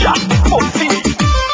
امشب مفید.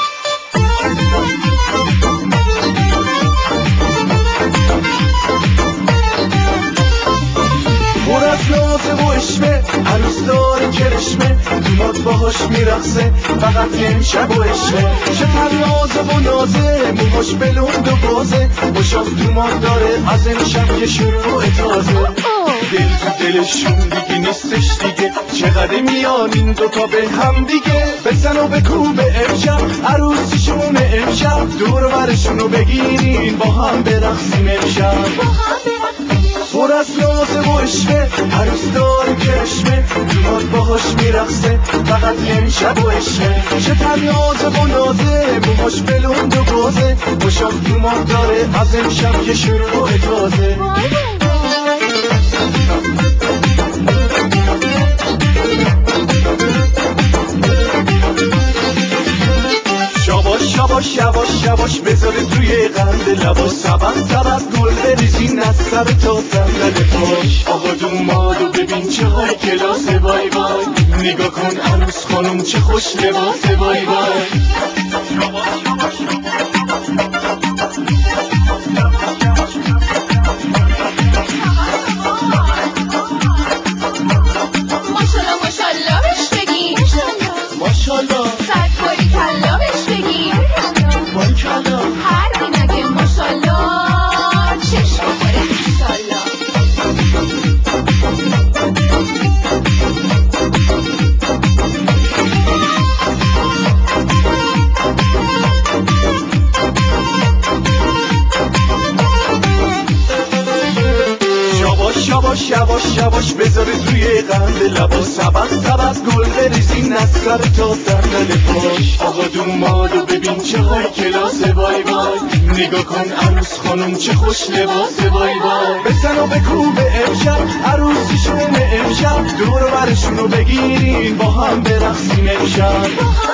پر از نازه و عشوه هنوز داره کرشمه، دوماد باهاش میرقصه فقط امشب و عشوه. چقدر نازه و نازه موهاش بلند و بازه، باشاق دوماد داره از امشب یه شروع تازه. دل تو دلشون دیگه نیستش دیگه، چقدر میان این دوتا به هم دیگه. بزن و بکوب امشب عروسیشون امشب، دور برشونو بگیرین با هم برقصیم امشب. پر از نازه و عشوه هنوز داره کرشمه، دوماد باهاش میرقصه فقط امشب و عشوه. چقدر نازه و نازه موهاش بلند و بازه، باشاق دوماد داره از امشب یه شروع تازه. شاباش یواش یواش بذارید روی قند لباس، سبز سبز گل بریزین از سر تا صندل پاش. آقا دومادو ببین چه های کلاسه، وای وای نگاه کن عروس خانم چه خوش لباسه، وای وای. ماشالله ماشالله بهش بگی، ماشالله صد کلی کلا بهش بگی، باریکلا. هر کی نگه ماشالله چشم بخوره ایشالله. شاباش یواش یواش بذارید روی قند لباس، سبز سبز گل بریزین از سر تا صندل پاش. آقا دومادو ببین چه های کلاسه، وای وای نگاه کن عروس خانم چه خوش لباسه، وای وای. بزن و بکوب امشب عروسیشون امشب، دور و برشونو بگیرین با هم برقصیم امشب.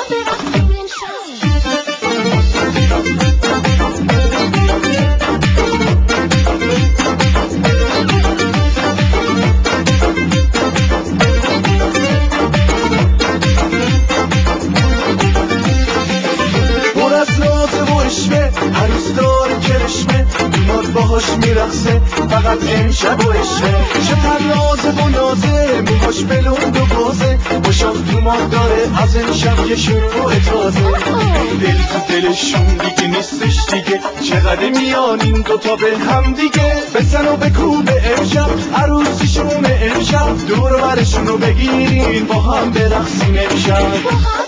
هنوز داره کرشمه، دوماد باهاش میرقصه فقط امشب و عشوه. چقدر نازه و نازه موهاش بلند و بازه، باشاق دوماد داره از امشب یه شروع تازه. دل تو دلشون دیگه نیستش دیگه، چقدر میان این دوتا به هم دیگه. بزن و بکوب امشب عروسیشون امشب، دور و برشونو بگیرین با هم برقصیم امشب.